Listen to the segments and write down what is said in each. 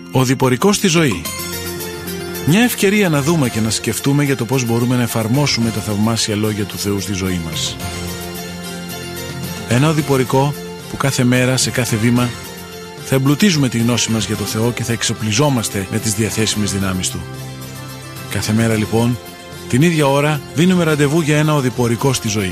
Ο διπορικός στη ζωή. Μια ευκαιρία να δούμε και να σκεφτούμε για το πώς μπορούμε να εφαρμόσουμε τα θαυμάσια λόγια του Θεού στη ζωή μας. Ένα οδηπορικό που κάθε μέρα, σε κάθε βήμα, θα εμπλουτίζουμε τη γνώση μας για το Θεό και θα εξοπλιζόμαστε με τις διαθέσιμες δυνάμεις Του. Κάθε μέρα λοιπόν, την ίδια ώρα, δίνουμε ραντεβού για ένα οδηπορικό στη ζωή.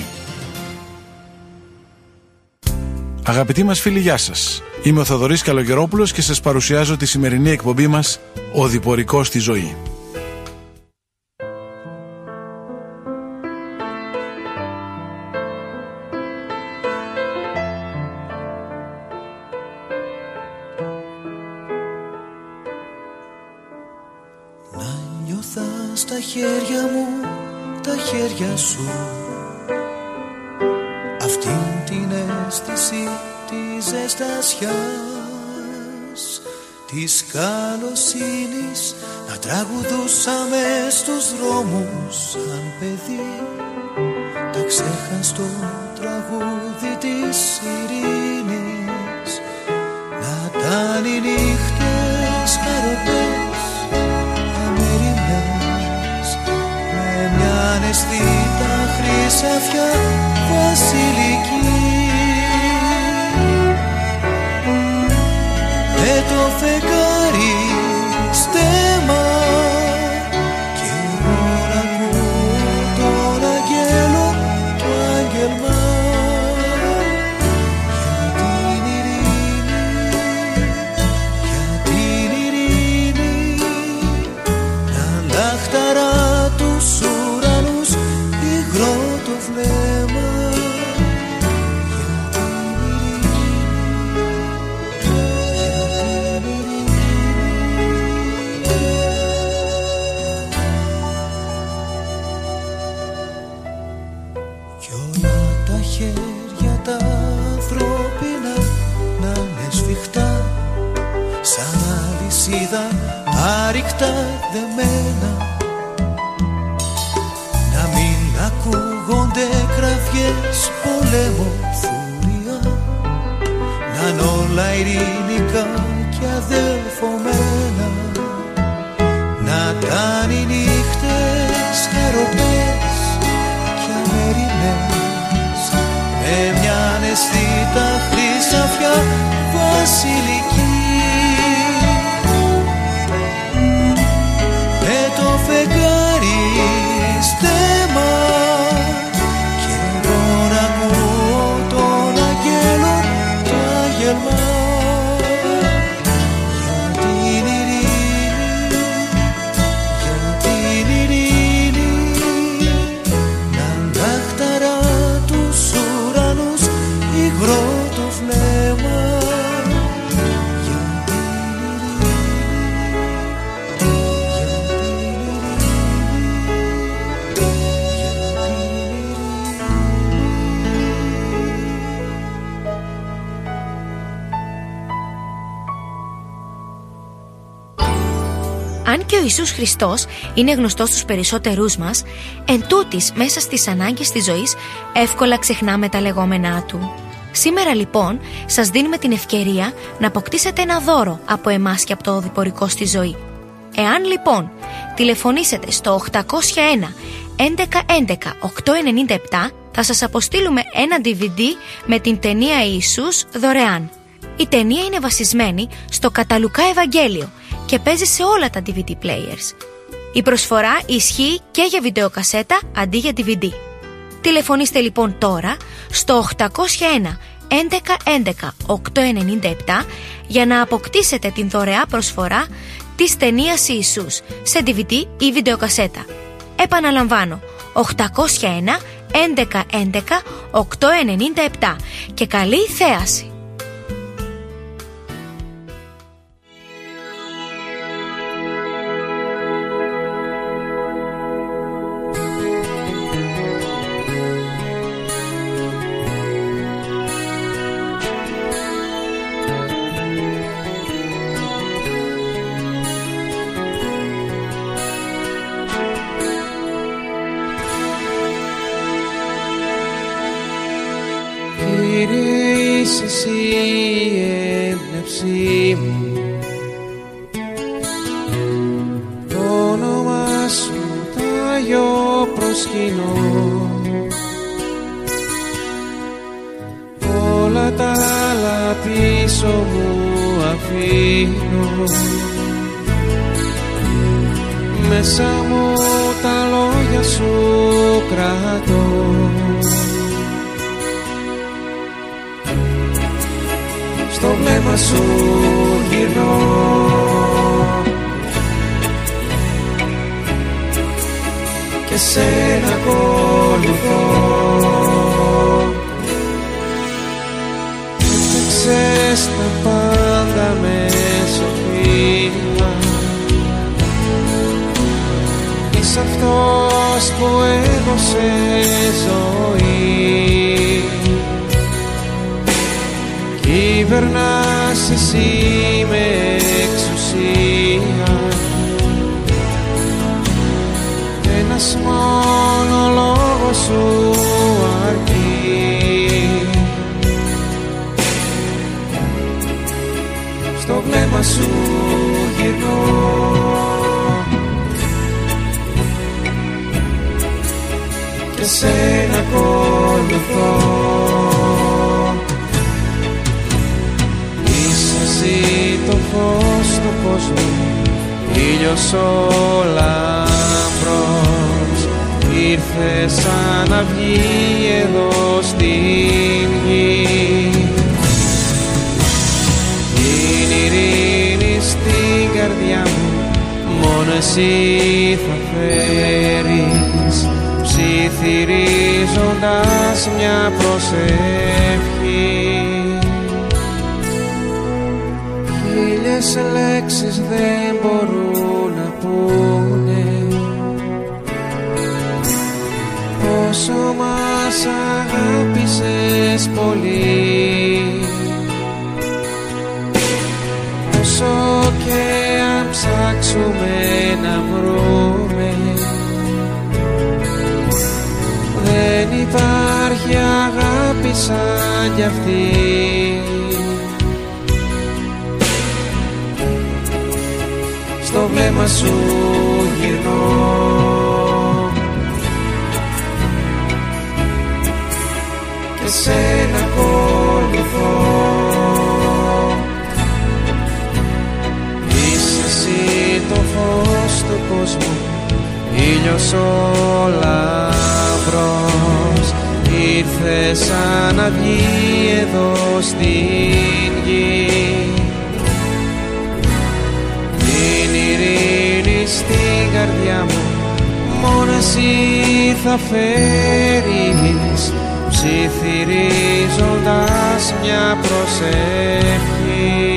Αγαπητοί μας φίλοι, γεια σας. Είμαι ο Θοδωρής Καλογερόπουλος και σας παρουσιάζω τη σημερινή εκπομπή μας «Οδηπορικό στη ζωή». Να νιώθα στα χέρια μου τα χέρια σου, αυτήν την αίσθηση της ζεστασιάς, της καλοσύνης, να τραγουδούσαμε στους δρόμους σαν παιδί τα ξέχαστο τραγούδι της ειρήνης. Να ήταν οι νύχτες χαροπές, αμεριμνές, με μια αναισθήτα χρυσαφιά βασιλική, με το φεγγάρι στέμα και εγώ να ακούω τον αγγέλο του άγγελμα. Για την ειρήνη, να λαχταρά τους ουρανούς υγρό το βλέμμα. Χέρια τα ανθρώπινα να είναι σφιχτά, σαν αλυσίδα άρρηκτα δεμένα, να μην ακούγονται κραυγές πολέμου φουριά, να είναι όλα ειρηνικά και αδελφωμένα. Να ήταν οι νύχτες χαροπές και αμεριμνές, με μια αναισθήτα χρυσαφιά βασιλική, με το φεγγάρι στέμα και εγώ να ακούω τον αγγέλο το άγγελμα. Για την ειρήνη, για την ειρήνη, να λαχταρά τους ουρανούς υγρό το βλέμμα. Για την Αν και ο Ιησούς Χριστός είναι γνωστός στους περισσότερούς μας, εν τούτης μέσα στις ανάγκες της ζωής εύκολα ξεχνάμε τα λεγόμενά Του. Σήμερα λοιπόν σας δίνουμε την ευκαιρία να αποκτήσετε ένα δώρο από εμάς και από το οδηπορικό στη ζωή. Εάν λοιπόν τηλεφωνήσετε στο 801 11 11 897, θα σας αποστείλουμε ένα DVD με την ταινία Ιησούς δωρεάν. Η ταινία είναι βασισμένη στο κατά Λουκά Ευαγγέλιο και παίζει σε όλα τα DVD players. Η προσφορά ισχύει και για βιντεοκασέτα αντί για DVD. Τηλεφωνήστε λοιπόν τώρα στο 801 11 11 897 για να αποκτήσετε την δωρεά προσφορά της ταινίας Ιησούς σε DVD ή βιντεοκασέτα. Επαναλαμβάνω, 801 11 11 897 και καλή θέαση! Κύριε είσαι εσύ προσκυνώ. Όλα τα άλλα πίσω μου αφήνω, μέσα μου τα λόγια σου κρατώ. Στο βλέμμα σου γυρνώ και σένα ακολουθώ. Έφτιαξες τα πάντα με σοφία, είσαι αυτός που έδωσε ζωή. Κυβερνάς εσύ με εξουσία, ένας μόνο λόγος σου αρκεί. Στο βλέμμα σου γυρνώ και σένα ακολουθώ. Είσαι εσύ το φως του κόσμου, ήλιος ο λαμπρός. Ήρθες σαν αυγή εδώ στην γη. Την ειρήνη στην καρδιά μου μόνο εσύ θα φέρεις, ψιθυρίζοντας μια προσευχή. Χίλιες λέξεις δεν μπορούν να πούνε πόσο μας αγάπησες πολύ. Όσο και αν ψάξουμε να βρούμε, δεν υπάρχει αγάπη σαν κι αυτή. Στο βλέμμα σου γυρνώ και σένα ακολουθώ. Είσαι εσύ το φως του κόσμου, ήλιος ο λαμπρός. Ήρθες σαν αυγή εδώ στην γη. Την ειρήνη στην καρδιά μου μόνο εσύ θα φέρεις, ψιθυρίζοντας μια προσευχή.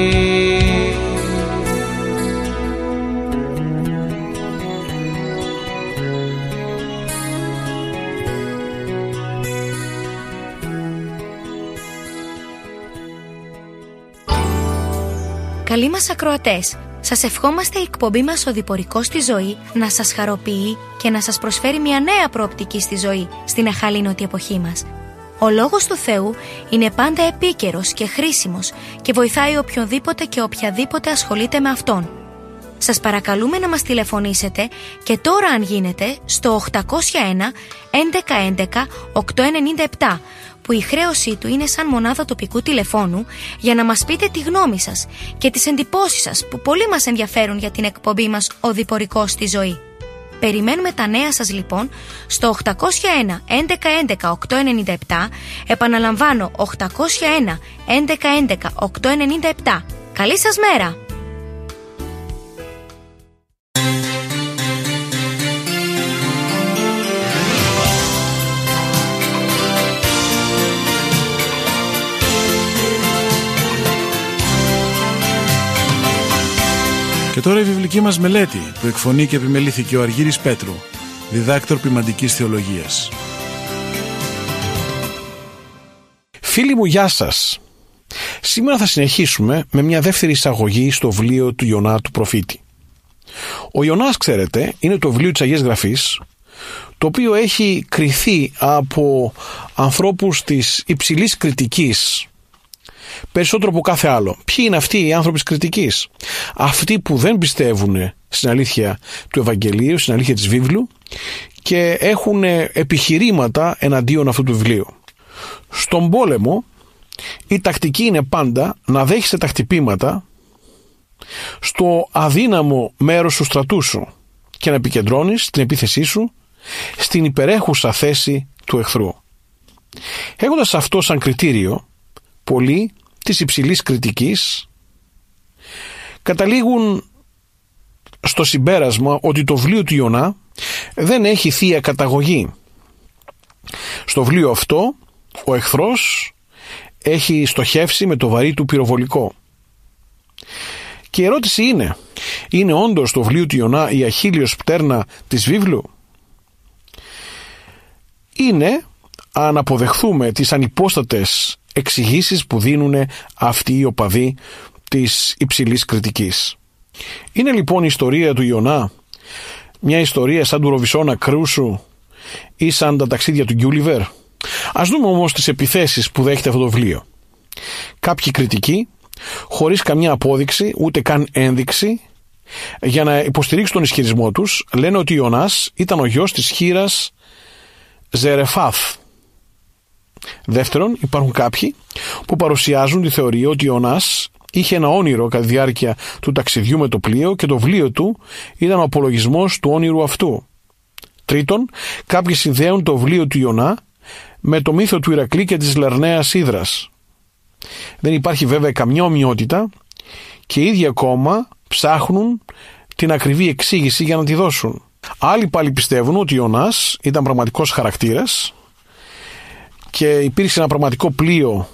Καλοί μας ακροατές, σας ευχόμαστε η εκπομπή μας «Ο Διπορικός στη ζωή» να σας χαροποιεί και να σας προσφέρει μια νέα προοπτική στη ζωή στην αχαλήνωτη εποχή μας. Ο Λόγος του Θεού είναι πάντα επίκαιρος και χρήσιμος και βοηθάει οποιονδήποτε και οποιαδήποτε ασχολείται με Αυτόν. Σας παρακαλούμε να μας τηλεφωνήσετε και τώρα αν γίνεται στο 801 1111 897, που η χρέωσή του είναι σαν μονάδα τοπικού τηλεφώνου, για να μας πείτε τη γνώμη σας και τις εντυπώσεις σας που πολύ μας ενδιαφέρουν για την εκπομπή μας «Ο Διπορικός στη ζωή». Περιμένουμε τα νέα σας λοιπόν στο 801 1111 897, επαναλαμβάνω 801 1111 897. Καλή σας μέρα! Και τώρα η βιβλική μας μελέτη που εκφωνεί και επιμελήθηκε ο Αργύρης Πέτρου, διδάκτορ ποιμαντικής θεολογίας. Φίλοι μου, γεια σας. Σήμερα θα συνεχίσουμε με μια δεύτερη εισαγωγή στο βιβλίο του Ιωνά του προφήτη. Ο Ιωνάς, ξέρετε, είναι το βιβλίο της Αγίας Γραφής, το οποίο έχει κριθεί από ανθρώπους της υψηλής κριτικής, περισσότερο από κάθε άλλο. Ποιοι είναι αυτοί οι άνθρωποι της κριτικής? Αυτοί που δεν πιστεύουν στην αλήθεια του Ευαγγελίου, στην αλήθεια της βίβλου, και έχουν επιχειρήματα εναντίον αυτού του βιβλίου. Στον πόλεμο η τακτική είναι πάντα να δέχεσαι τα χτυπήματα στο αδύναμο μέρος του στρατού σου και να επικεντρώνεις την επίθεσή σου στην υπερέχουσα θέση του εχθρού. Έχοντας αυτό σαν κριτήριο, πολλοί της υψηλής κριτικής καταλήγουν στο συμπέρασμα ότι το βιβλίο του Ιωνά δεν έχει θεία καταγωγή. Στο βιβλίο αυτό ο εχθρός έχει στοχεύσει με το βαρύ του πυροβολικό. Και η ερώτηση είναι όντως το βιβλίο του Ιωνά η αχίλλειος πτέρνα της βίβλου? Είναι, αν αποδεχθούμε τις ανυπόστατες εξηγήσεις που δίνουν αυτοί οι οπαδοί της υψηλής κριτικής. Είναι λοιπόν η ιστορία του Ιωνά μια ιστορία σαν του Ροβισόνα Κρούσου ή σαν τα ταξίδια του Γκιούλιβερ? Ας δούμε όμως τις επιθέσεις που δέχεται αυτό το βιβλίο. Κάποιοι κριτικοί, χωρίς καμιά απόδειξη ούτε καν ένδειξη, για να υποστηρίξουν τον ισχυρισμό τους, λένε ότι ο Ιωνάς ήταν ο γιος της χήρας Ζερεφάθ. Δεύτερον, υπάρχουν κάποιοι που παρουσιάζουν τη θεωρία ότι ο Ιωνάς είχε ένα όνειρο κατά τη διάρκεια του ταξιδιού με το πλοίο και το βιβλίο του ήταν ο απολογισμός του όνειρου αυτού. Τρίτον, κάποιοι συνδέουν το βιβλίο του Ιωνά με το μύθο του Ηρακλή και της Λερναίας Ύδρας. Δεν υπάρχει βέβαια καμιά ομοιότητα και οι ίδιοι ακόμα ψάχνουν την ακριβή εξήγηση για να τη δώσουν. Άλλοι πάλι πιστεύουν ότι ο Ιωνάς ήταν πραγματικός χαρακτήρας και υπήρξε ένα πραγματικό πλοίο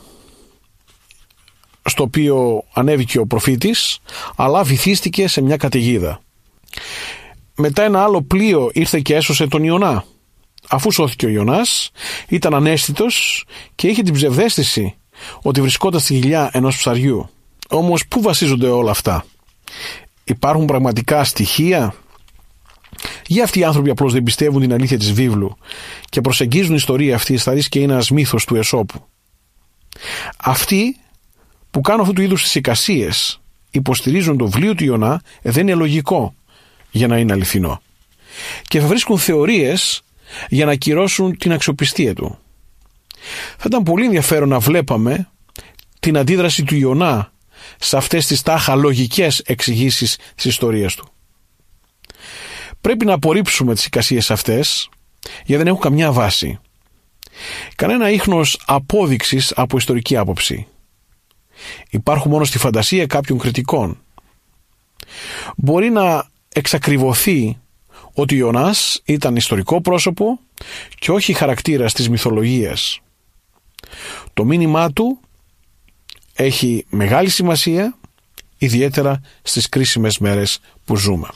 στο οποίο ανέβηκε ο προφήτης, αλλά βυθίστηκε σε μια καταιγίδα. Μετά ένα άλλο πλοίο ήρθε και έσωσε τον Ιωνά. Αφού σώθηκε ο Ιωνάς, ήταν αναίσθητος και είχε την ψευδαίσθηση ότι βρισκόταν στη κοιλιά ενός ψαριού. Όμως πού βασίζονται όλα αυτά? Υπάρχουν πραγματικά στοιχεία? Για αυτοί οι άνθρωποι απλώς δεν πιστεύουν την αλήθεια της βίβλου και προσεγγίζουν την ιστορία αυτή θα δεις και είναι ένας μύθος του Αισόπου. Αυτοί που κάνουν αυτού του είδους τις εικασίες υποστηρίζουν το βιβλίο του Ιωνά δεν είναι λογικό για να είναι αληθινό και θα βρίσκουν θεωρίες για να ακυρώσουν την αξιοπιστία του. Θα ήταν πολύ ενδιαφέρον να βλέπαμε την αντίδραση του Ιωνά σε αυτές τις τάχα λογικές εξηγήσεις της ιστορίας του. Πρέπει να απορρίψουμε τις εικασίες αυτές γιατί δεν έχουν καμιά βάση. Κανένα ίχνος απόδειξης από ιστορική άποψη. Υπάρχουν μόνο στη φαντασία κάποιων κριτικών. Μπορεί να εξακριβωθεί ότι ο Ιωνάς ήταν ιστορικό πρόσωπο και όχι χαρακτήρας της μυθολογίας. Το μήνυμά του έχει μεγάλη σημασία, ιδιαίτερα στις κρίσιμες μέρες που ζούμε.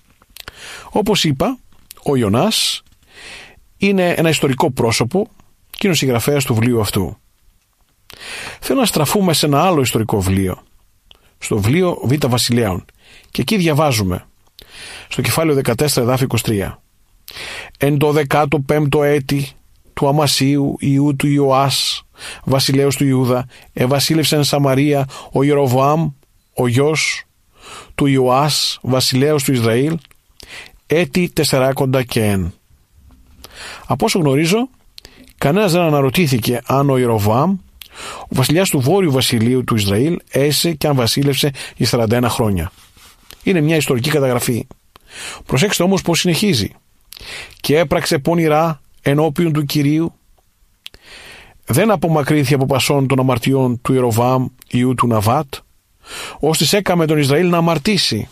Όπως είπα, ο Ιωνάς είναι ένα ιστορικό πρόσωπο και είναι ο συγγραφέας του βιβλίου αυτού. Θέλω να στραφούμε σε ένα άλλο ιστορικό βιβλίο, στο βιβλίο Β' Βασιλέων, και εκεί διαβάζουμε στο κεφάλαιο 14 εδάφιο 23: «Εν το 15ο έτη του Αμασίου Ιού του Ιωάς, βασιλέως του Ιούδα, ευασίλευσε εν Σαμαρία ο Ιεροβοάμ, ο γιος του Ιωάς, βασιλέως του Ισραήλ, έτη 40 και εν». Από όσο γνωρίζω, κανένας δεν αναρωτήθηκε αν ο Ιεροβοάμ, ο βασιλιάς του Βόρειου Βασιλείου του Ισραήλ, έζησε και αν βασίλευσε για 41 χρόνια. Είναι μια ιστορική καταγραφή. Προσέξτε όμως πως συνεχίζει. «Και έπραξε πονηρά ενώπιον του Κυρίου, δεν απομακρύθη από πασών των αμαρτιών του Ιεροβοάμ ιού του Ναβάτ, ώστις έκαμε τον Ισραήλ να αμαρτήσει.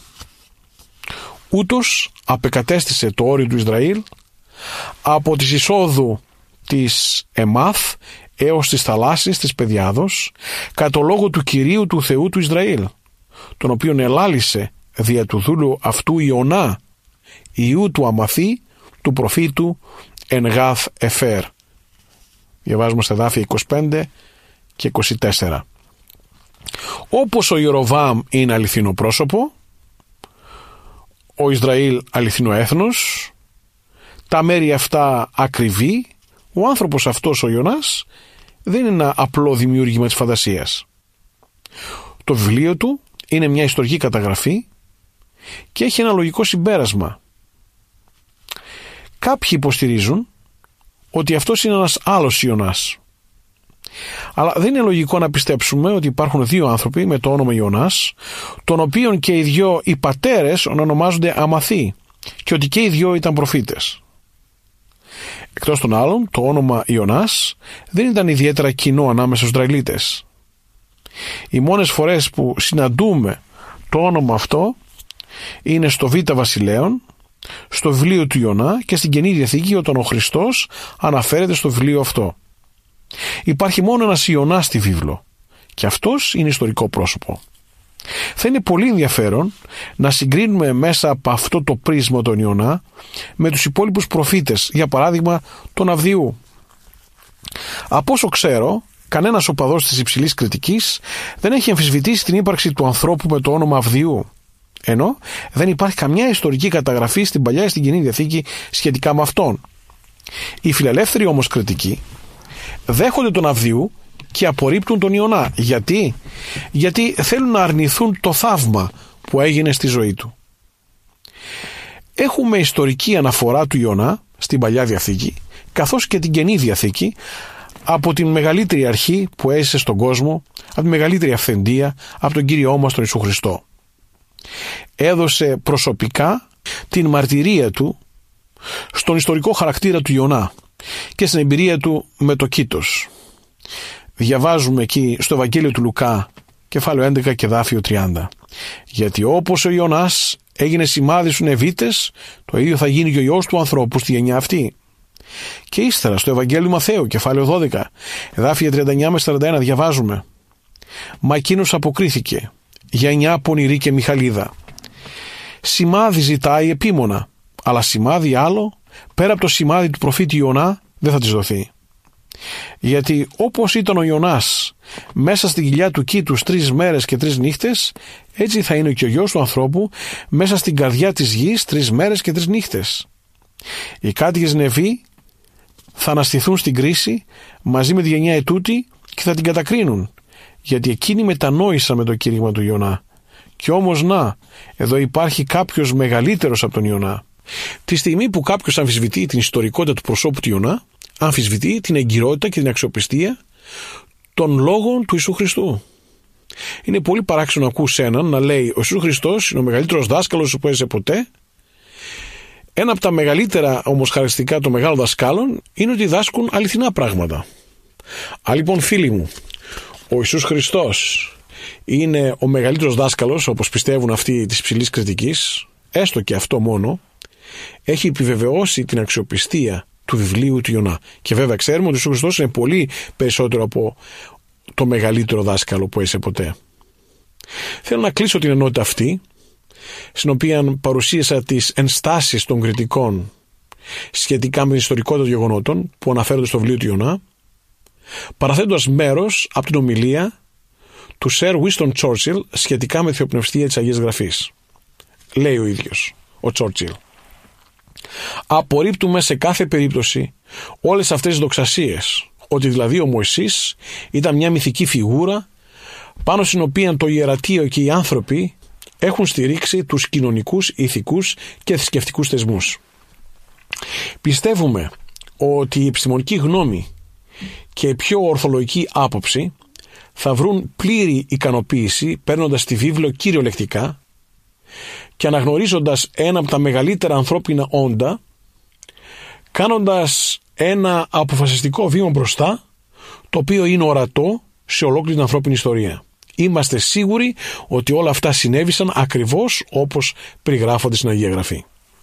Ούτως απεκατέστησε το όριο του Ισραήλ από της εισόδου της Εμάθ έως της θαλάσσης της Παιδιάδος, κατ' το λόγο του Κυρίου του Θεού του Ισραήλ, τον οποίον ελάλησε δια του δούλου αυτού Ιωνά, ιού του Αμαθή, του προφήτου εν Γάθ Εφέρ». Διαβάζουμε στα εδάφια 25 και 24. Όπως ο Ιεροβοάμ είναι αληθινό πρόσωπο, ο Ισραήλ αληθινό έθνος, τα μέρη αυτά ακριβή, ο άνθρωπος αυτός ο Ιωνάς δεν είναι ένα απλό δημιούργημα της φαντασίας. Το βιβλίο του είναι μια ιστορική καταγραφή και έχει ένα λογικό συμπέρασμα. Κάποιοι υποστηρίζουν ότι αυτός είναι ένας άλλος Ιωνάς. Αλλά δεν είναι λογικό να πιστέψουμε ότι υπάρχουν δύο άνθρωποι με το όνομα Ιωνάς, των οποίων και οι δυο οι πατέρες ονομάζονται αμαθοί και ότι και οι δυο ήταν προφήτες. Εκτός των άλλων, το όνομα Ιωνάς δεν ήταν ιδιαίτερα κοινό ανάμεσα στους Ισραηλίτες. Οι μόνες φορές που συναντούμε το όνομα αυτό είναι στο Β' Βασιλέων, στο βιβλίο του Ιωνά και στην Καινή Διαθήκη, όταν ο Χριστός αναφέρεται στο βιβλίο αυτό. Υπάρχει μόνο ένας Ιωνάς στη βίβλο και αυτός είναι ιστορικό πρόσωπο. Θα είναι πολύ ενδιαφέρον να συγκρίνουμε μέσα από αυτό το πρίσμα τον Ιωνά με τους υπόλοιπους προφήτες, για παράδειγμα τον Αβδιού. Από όσο ξέρω, κανένας οπαδός της υψηλής κριτικής δεν έχει αμφισβητήσει την ύπαρξη του ανθρώπου με το όνομα Αβδιού, ενώ δεν υπάρχει καμιά ιστορική καταγραφή στην Παλιά ή στην Καινή Διαθήκη σχετικά με αυτόν. Οι φιλελεύθεροι όμως κριτικοί δέχονται τον Αβδιού και απορρίπτουν τον Ιωνά. Γιατί θέλουν να αρνηθούν το θαύμα που έγινε στη ζωή του. Έχουμε ιστορική αναφορά του Ιωνά στην Παλιά Διαθήκη, καθώς και την Καινή Διαθήκη, από την μεγαλύτερη αρχή που έζησε στον κόσμο, από τη μεγαλύτερη αυθεντία, από τον Κύριό μας τον Ιησού Χριστό. Έδωσε προσωπικά την μαρτυρία του στον ιστορικό χαρακτήρα του Ιωνά και στην εμπειρία του με το Κήτος. Διαβάζουμε εκεί στο Ευαγγέλιο του Λουκά, κεφάλαιο 11 και δάφιο 30. Γιατί όπως ο Ιωνάς έγινε σημάδι στους Νεβίτες, το ίδιο θα γίνει και ο Υιός του ανθρώπου στη γενιά αυτή. Και ύστερα στο Ευαγγέλιο Μαθαίου, κεφάλαιο 12, εδάφια 39 με 41, διαβάζουμε: «Μα εκείνος αποκρίθηκε, γενιά πονηρή και μιχαλίδα. Σημάδι ζητάει επίμονα, αλλά σημάδι άλλο, πέρα από το σημάδι του προφήτη Ιωνά, δεν θα της δοθεί. Γιατί όπως ήταν ο Ιωνάς μέσα στην κοιλιά του Κήτους 3 μέρες και 3 νύχτες, έτσι θα είναι και ο Υιός του ανθρώπου μέσα στην καρδιά της γης 3 μέρες και 3 νύχτες. Οι κάτοικες Νεβί θα αναστηθούν στην κρίση μαζί με τη γενιά ετούτη και θα την κατακρίνουν, γιατί εκείνοι μετανόησαν με το κήρυγμα του Ιωνά. Και όμως να, εδώ υπάρχει κάποιος μεγαλύτερος από τον Ιωνά». Τη στιγμή που κάποιος αμφισβητεί την ιστορικότητα του προσώπου του Ιωνά, αμφισβητεί την εγκυρότητα και την αξιοπιστία των λόγων του Ιησού Χριστού. Είναι πολύ παράξενο να ακούς έναν να λέει: ο Ιησούς Χριστός είναι ο μεγαλύτερος δάσκαλος που έζησε ποτέ. Ένα από τα μεγαλύτερα όμως χαρακτηριστικά των μεγάλων δασκάλων είναι ότι δάσκουν αληθινά πράγματα. Αν λοιπόν, φίλοι μου, ο Ιησούς Χριστός είναι ο μεγαλύτερος δάσκαλος, όπως πιστεύουν αυτοί της υψηλής κριτικής, έστω και αυτό μόνο, έχει επιβεβαιώσει την αξιοπιστία του βιβλίου του Ιωνά. Και βέβαια ξέρουμε ότι ο Ιησούς Χριστός είναι πολύ περισσότερο από το μεγαλύτερο δάσκαλο που έζησε ποτέ. Θέλω να κλείσω την ενότητα αυτή, στην οποία παρουσίασα τις ενστάσεις των κριτικών σχετικά με την ιστορικότητα των γεγονότων που αναφέρονται στο βιβλίο του Ιωνά, παραθέτοντας μέρος από την ομιλία του Sir Winston Churchill σχετικά με τη θεοπνευστία της Αγίας Γραφής. Λέει ο ίδιος ο Churchill: «Απορρίπτουμε σε κάθε περίπτωση όλες αυτές τις δοξασίες, ότι δηλαδή ο Μωυσής ήταν μια μυθική φιγούρα πάνω στην οποία το ιερατείο και οι άνθρωποι έχουν στηρίξει τους κοινωνικούς, ηθικούς και θρησκευτικούς θεσμούς. Πιστεύουμε ότι η επιστημονική γνώμη και η πιο ορθολογική άποψη θα βρουν πλήρη ικανοποίηση παίρνοντας τη βίβλο κυριολεκτικά και αναγνωρίζοντας ένα από τα μεγαλύτερα ανθρώπινα όντα, κάνοντας ένα αποφασιστικό βήμα μπροστά, το οποίο είναι ορατό σε ολόκληρη την ανθρώπινη ιστορία. Είμαστε σίγουροι ότι όλα αυτά συνέβησαν ακριβώς όπως περιγράφονται στην Αγία Γραφή».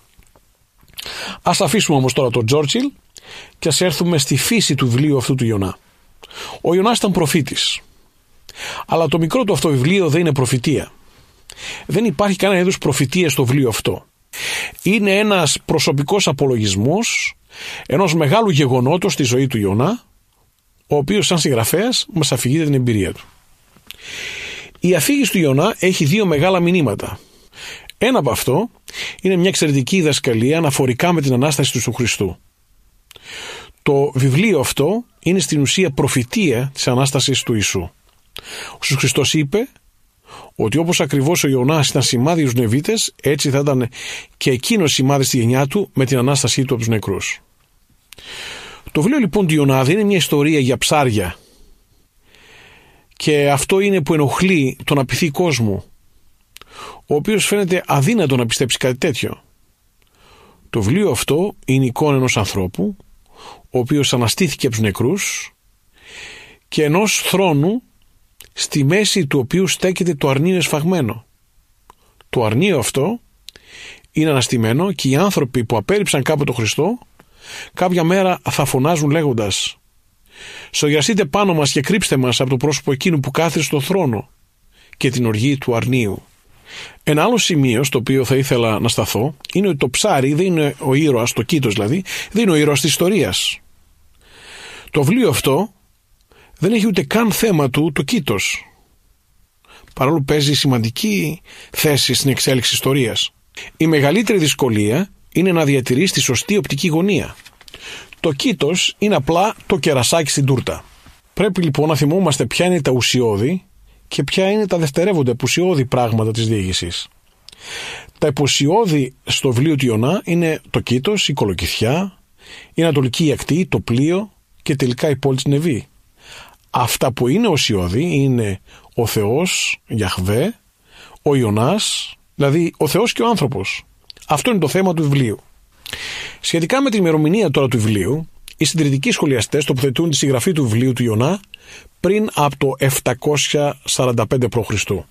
Ας αφήσουμε όμως τώρα τον Churchill και ας έρθουμε στη φύση του βιβλίου αυτού του Ιωνά. Ο Ιωνάς ήταν προφήτης, αλλά το μικρό του αυτό βιβλίο δεν είναι προφητεία. Δεν υπάρχει κανένα είδους προφητεία στο βιβλίο αυτό. Είναι ένας προσωπικός απολογισμός ενός μεγάλου γεγονότος στη ζωή του Ιωνά, ο οποίος σαν συγγραφέας μας αφηγείται την εμπειρία του. Η αφήγηση του Ιωνά έχει 2 μεγάλα μηνύματα. Ένα από αυτό είναι μια εξαιρετική διδασκαλία αναφορικά με την Ανάσταση του Ιησού Χριστού. Το βιβλίο αυτό είναι στην ουσία προφητεία της Ανάστασης του Ιησού. Ο Ιησούς Χριστός είπε ότι όπως ακριβώς ο Ιωνάς ήταν σημάδι στους Νεβίτες, έτσι θα ήταν και εκείνος σημάδι στη γενιά του με την Ανάστασή του από τους νεκρούς. Το βιβλίο λοιπόν του Ιωνά είναι μια ιστορία για ψάρια, και αυτό είναι που ενοχλεί τον απειθή κόσμο, ο οποίος φαίνεται αδύνατο να πιστέψει κάτι τέτοιο. Το βιβλίο αυτό είναι εικόνα ενός ανθρώπου, ο οποίος αναστήθηκε από τους νεκρούς, και ενός θρόνου στη μέση του οποίου στέκεται το αρνίο εσφαγμένο. Το αρνίο αυτό είναι αναστημένο, και οι άνθρωποι που απέρριψαν κάποτε τον Χριστό κάποια μέρα θα φωνάζουν λέγοντας: «Σογιαστείτε πάνω μας και κρύψτε μας από το πρόσωπο εκείνου που κάθεται στο θρόνο και την οργή του αρνίου». Ένα άλλο σημείο στο οποίο θα ήθελα να σταθώ είναι ότι το ψάρι δεν είναι ο ήρωας, το Κήτος δηλαδή, δεν είναι ο ήρωας της ιστορίας. Το βιβλίο αυτό δεν έχει ούτε καν θέμα του το Κήτος, παρόλο που παίζει σημαντική θέση στην εξέλιξη ιστορίας. Η μεγαλύτερη δυσκολία είναι να διατηρείς τη σωστή οπτική γωνία. Το Κήτος είναι απλά το κερασάκι στην τούρτα. Πρέπει λοιπόν να θυμόμαστε ποια είναι τα ουσιώδη και ποια είναι τα δευτερεύοντα επουσιώδη πράγματα της διήγησης. Τα επουσιώδη στο βιβλίο του Ιωνά είναι το Κήτος, η Κολοκυθιά, η Ανατολική Ακτή, το πλοίο και τελικά η πόλη της Νεβή. Αυτά που είναι ουσιώδη είναι ο Θεός, Γιαχβέ, ο Ιωνάς, δηλαδή ο Θεός και ο άνθρωπος. Αυτό είναι το θέμα του βιβλίου. Σχετικά με την ημερομηνία τώρα του βιβλίου, οι συντηρητικοί σχολιαστές τοποθετούν τη συγγραφή του βιβλίου του Ιωνά πριν από το 745 π.Χ.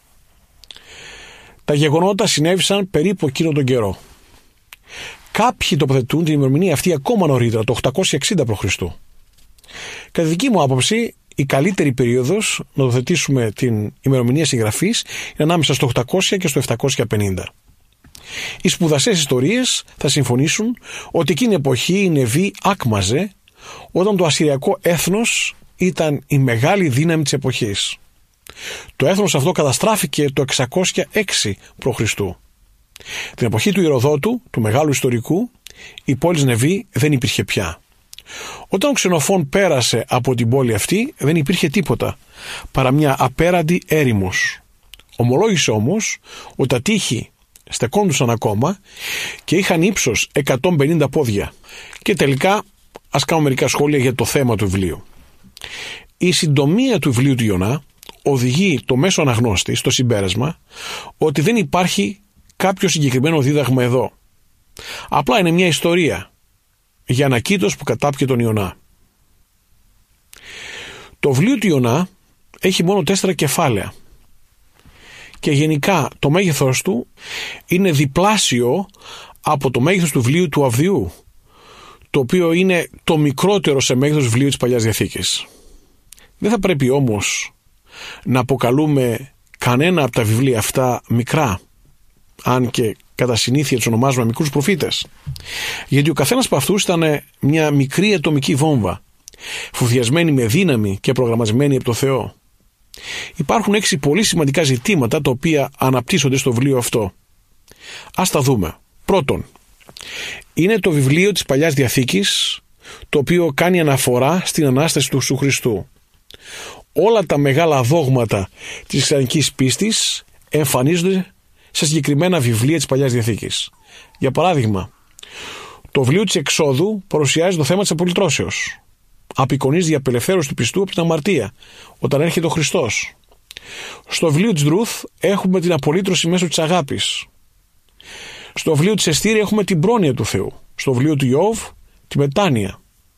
Τα γεγονότα συνέβησαν περίπου εκείνο τον καιρό. Κάποιοι τοποθετούν την ημερομηνία αυτή ακόμα νωρίτερα, το 860 π.Χ. Κατά δική μου άποψη, η καλύτερη περίοδος να τοποθετήσουμε την ημερομηνία συγγραφής είναι ανάμεσα στο 800 και στο 750. Οι σπουδαστές ιστορίες θα συμφωνήσουν ότι εκείνη η εποχή η Νεβή άκμαζε όταν το ασσυριακό έθνος ήταν η μεγάλη δύναμη της εποχής. Το έθνος αυτό καταστράφηκε το 606 π.Χ. Την εποχή του Ηροδότου, του μεγάλου ιστορικού, η πόλη Νεβή δεν υπήρχε πια. Όταν ο Ξενοφών πέρασε από την πόλη αυτή, δεν υπήρχε τίποτα παρά μια απέραντη έρημος. Ομολόγησε όμως ότι τα τείχη στεκόντουσαν ακόμα και είχαν ύψος 150 πόδια. Και τελικά ας κάνουμε μερικά σχόλια για το θέμα του βιβλίου. Η συντομία του βιβλίου του Ιωνά οδηγεί το μέσο αναγνώστη στο συμπέρασμα ότι δεν υπάρχει κάποιο συγκεκριμένο δίδαγμα εδώ. Απλά είναι μια ιστορία για ένα Κήτος που κατάπιε τον Ιωνά. Το βιβλίο του Ιωνά έχει μόνο 4 κεφάλαια και γενικά το μέγεθος του είναι διπλάσιο από το μέγεθος του βιβλίου του Αβδιού, το οποίο είναι το μικρότερο σε μέγεθος βιβλίου της Παλιάς Διαθήκης. Δεν θα πρέπει όμως να αποκαλούμε κανένα από τα βιβλία αυτά μικρά, αν και κατά συνήθεια τους ονομάζουμε μικρούς προφήτες, γιατί ο καθένας από αυτούς ήταν μια μικρή ατομική βόμβα, φουδιασμένη με δύναμη και προγραμματισμένη από το Θεό. Υπάρχουν 6 πολύ σημαντικά ζητήματα τα οποία αναπτύσσονται στο βιβλίο αυτό. Ας τα δούμε. Πρώτον, είναι το βιβλίο της Παλιάς Διαθήκης, το οποίο κάνει αναφορά στην Ανάσταση του Ιησού Χριστού. Όλα τα μεγάλα δόγματα της χριστιανικής πίστης εμφανίζονται σε συγκεκριμένα βιβλία της Παλιάς Διαθήκης. Για παράδειγμα, το βιβλίο της Εξόδου παρουσιάζει το θέμα της απολυτρώσεως. Απεικονίζει η απελευθέρωση του πιστού από την αμαρτία όταν έρχεται ο Χριστός. Στο βιβλίο της Ρουθ έχουμε την απολύτρωση μέσω της αγάπης. Στο βιβλίο της Εστήρ έχουμε την πρόνοια του Θεού. Στο βιβλίο του Ιώβ τη μετάνοια.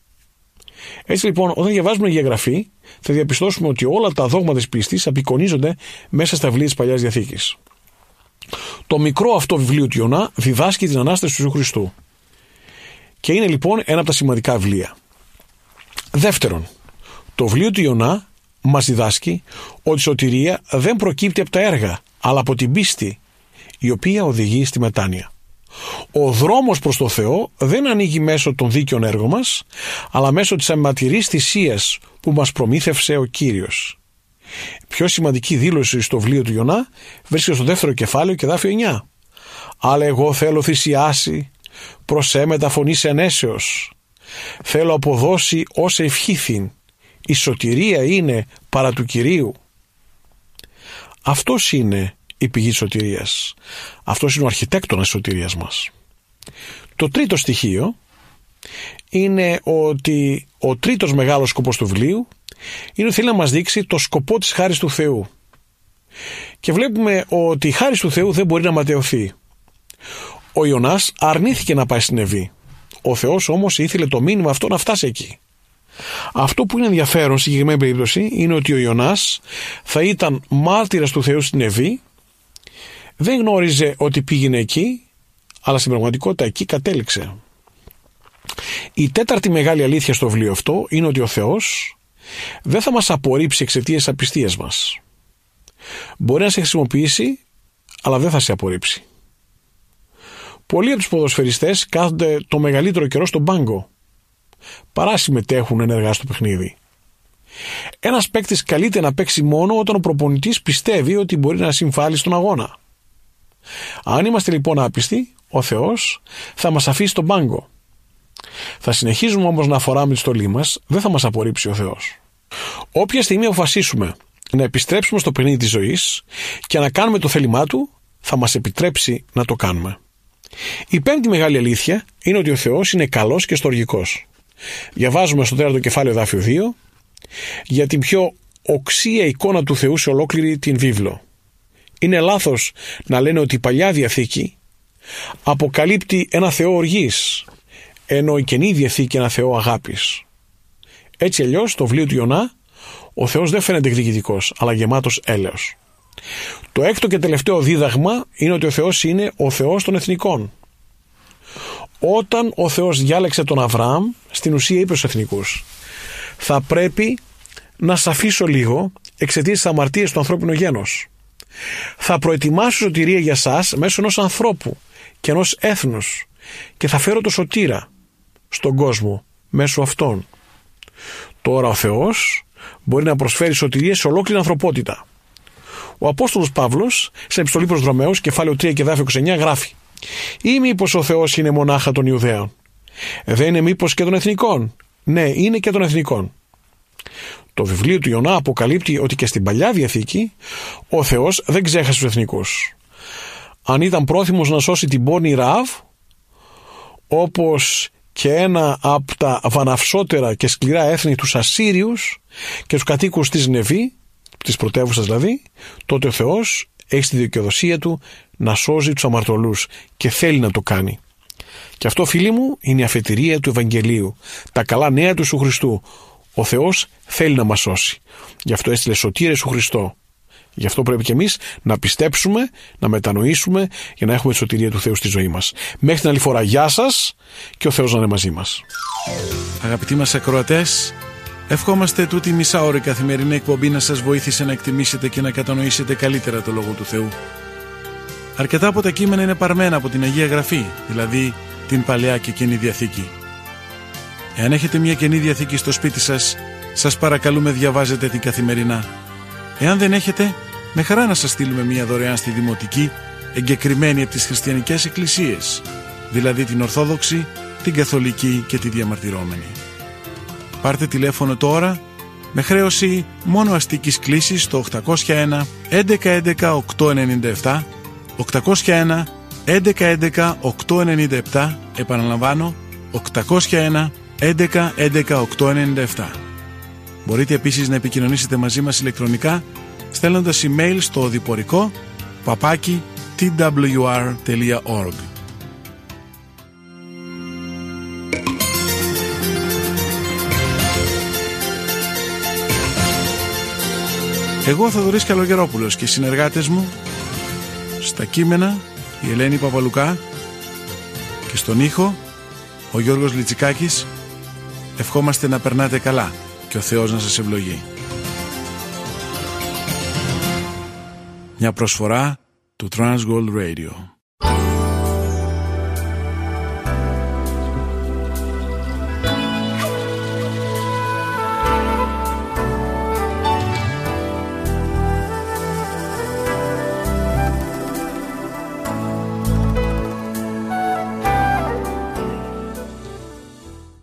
Έτσι λοιπόν, όταν διαβάζουμε διαγραφή, θα διαπιστώσουμε ότι όλα τα δόγματα της πίστης απεικονίζονται μέσα στα βιβλία της Παλιάς Διαθήκης. Το μικρό αυτό βιβλίο του Ιωνά διδάσκει την Ανάσταση του Ιησού Χριστού. Και είναι λοιπόν ένα από τα σημαντικά βιβλία. Δεύτερον, το βιβλίο του Ιωνά μας διδάσκει ότι η σωτηρία δεν προκύπτει από τα έργα, αλλά από την πίστη, η οποία οδηγεί στη μετάνοια. Ο δρόμος προς το Θεό δεν ανοίγει μέσω των δίκαιων έργων μας, αλλά μέσω της αματηρής θυσίας που μας προμήθευσε ο Κύριος. Πιο σημαντική δήλωση στο βιβλίο του Ιωνά βρίσκεται στο 2ο κεφάλαιο και δάφιο 9. «Αλλά εγώ θέλω θυσιάσει, προσέμετα φωνής ενέσεως. Θέλω αποδώσει όσα ευχήθην. Η σωτηρία είναι παρά του Κυρίου». Αυτός είναι η πηγή της σωτηρίας. Αυτός είναι ο αρχιτέκτονας της σωτηρίας μας. Το τρίτο στοιχείο είναι ότι ο τρίτος μεγάλος σκοπός του βιβλίου είναι ότι θέλει να μας δείξει το σκοπό της χάρης του Θεού. Και βλέπουμε ότι η χάρη του Θεού δεν μπορεί να ματαιωθεί. Ο Ιωνάς αρνήθηκε να πάει στην Νινεβή. Ο Θεός όμως ήθελε το μήνυμα αυτό να φτάσει εκεί. Αυτό που είναι ενδιαφέρον στη συγκεκριμένη περίπτωση είναι ότι ο Ιωνάς θα ήταν μάρτυρας του Θεού στην Νινεβή, δεν γνώριζε ότι πήγαινε εκεί, αλλά στην πραγματικότητα εκεί κατέληξε. Η τέταρτη μεγάλη αλήθεια στο βιβλίο αυτό είναι ότι ο Θεός δεν θα μας απορρίψει εξαιτίας της απιστίας μας. Μπορεί να σε χρησιμοποιήσει, αλλά δεν θα σε απορρίψει. Πολλοί από τους ποδοσφαιριστές κάθονται το μεγαλύτερο καιρό στον πάγκο, παρά συμμετέχουν ενεργά στο παιχνίδι. Ένας παίκτης καλείται να παίξει μόνο όταν ο προπονητής πιστεύει ότι μπορεί να συμφάλει στον αγώνα. Αν είμαστε λοιπόν άπιστοι, ο Θεός θα μας αφήσει στον πάγκο. Θα συνεχίζουμε όμως να φοράμε τη στολή μας, δεν θα μας απορρίψει ο Θεός. Όποια στιγμή αποφασίσουμε να επιστρέψουμε στο παιχνίδι της ζωής και να κάνουμε το θέλημά του, θα μας επιτρέψει να το κάνουμε. Η πέμπτη μεγάλη αλήθεια είναι ότι ο Θεός είναι καλός και στοργικός. Διαβάζουμε στο 4ο κεφάλαιο εδάφιο 2 για την πιο οξία εικόνα του Θεού σε ολόκληρη την βίβλο. Είναι λάθος να λένε ότι η Παλιά Διαθήκη αποκαλύπτει ένα Θεό οργής, ενώ η Καινή Διαθήκη ένα Θεό αγάπης. Έτσι αλλιώς στο βιβλίο του Ιωνά ο Θεός δεν φαίνεται εκδικητικός, αλλά γεμάτος έλεος. Το έκτο και τελευταίο δίδαγμα είναι ότι ο Θεός είναι ο Θεός των εθνικών. Όταν ο Θεός διάλεξε τον Αβραάμ, στην ουσία είπε στους εθνικούς: θα πρέπει να σας αφήσω λίγο εξαιτίας της αμαρτίας του ανθρώπινου γένους. Θα προετοιμάσω σωτηρία για σας μέσω ενός ανθρώπου και ενός έθνους και θα φέρω το σωτήρα στον κόσμο μέσω αυτών. Τώρα ο Θεός μπορεί να προσφέρει σωτηρία σε ολόκληρη ανθρωπότητα. Ο Απόστολος Παύλος, σε επιστολή προς Ρωμαίους, κεφάλαιο 3 και εδάφιο 29, γράφει: ή μήπως ο Θεός είναι μονάχα των Ιουδαίων? Δεν είναι μήπως και των εθνικών? Ναι, είναι και των εθνικών. Το βιβλίο του Ιωνά αποκαλύπτει ότι και στην Παλιά Διαθήκη ο Θεός δεν ξέχασε τους εθνικούς. Αν ήταν πρόθυμος να σώσει την πόρνη Ραάβ, όπως και ένα από τα βαναυσότερα και σκληρά έθνη, τους Ασσύριους και τους κατοίκους της Νινεβή, της πρωτεύουσας δηλαδή, τότε ο Θεός έχει στη δικαιοδοσία του να σώζει τους αμαρτωλούς και θέλει να το κάνει. Και αυτό, φίλοι μου, είναι η αφετηρία του Ευαγγελίου, τα καλά νέα του Ιησού Χριστού. Ο Θεός θέλει να μας σώσει. Γι' αυτό έστειλε σωτήρα Ιησού Χριστό. Γι' αυτό πρέπει και εμείς να πιστέψουμε, να μετανοήσουμε για να έχουμε τη σωτηρία του Θεού στη ζωή μας. Μέχρι την άλλη φορά, γεια σας και ο Θεός να είναι μαζί μας. Αγαπητοί μας ακροατές, ευχόμαστε τούτη μισάωρη καθημερινή εκπομπή να σας βοήθησε να εκτιμήσετε και να κατανοήσετε καλύτερα το Λόγο του Θεού. Αρκετά από τα κείμενα είναι παρμένα από την Αγία Γραφή, δηλαδή την Παλαιά και Καινή Διαθήκη. Εάν έχετε μια Καινή Διαθήκη στο σπίτι σας, σας παρακαλούμε διαβάζετε την καθημερινά. Εάν δεν έχετε, με χαρά να σας στείλουμε μια δωρεάν στη Δημοτική, εγκεκριμένη από τις χριστιανικές εκκλησίες, δηλαδή την Ορθόδοξη, την Καθολική και τη Διαμαρτυρόμενη. Πάρτε τηλέφωνο τώρα με χρέωση μόνο αστικής κλήσης στο 801 1111 897, 801 1111 897, επαναλαμβάνω 801 1111 897. Μπορείτε επίσης να επικοινωνήσετε μαζί μας ηλεκτρονικά στέλνοντας email στο οδηπορικό @twr.org. Εγώ, Θοδωρής Καλογερόπουλος, και οι συνεργάτες μου στα κείμενα η Ελένη Παπαλουκά και στον ήχο ο Γιώργος Λιτσικάκης, ευχόμαστε να περνάτε καλά και ο Θεός να σας ευλογεί. Μια προσφορά του Transworld Radio.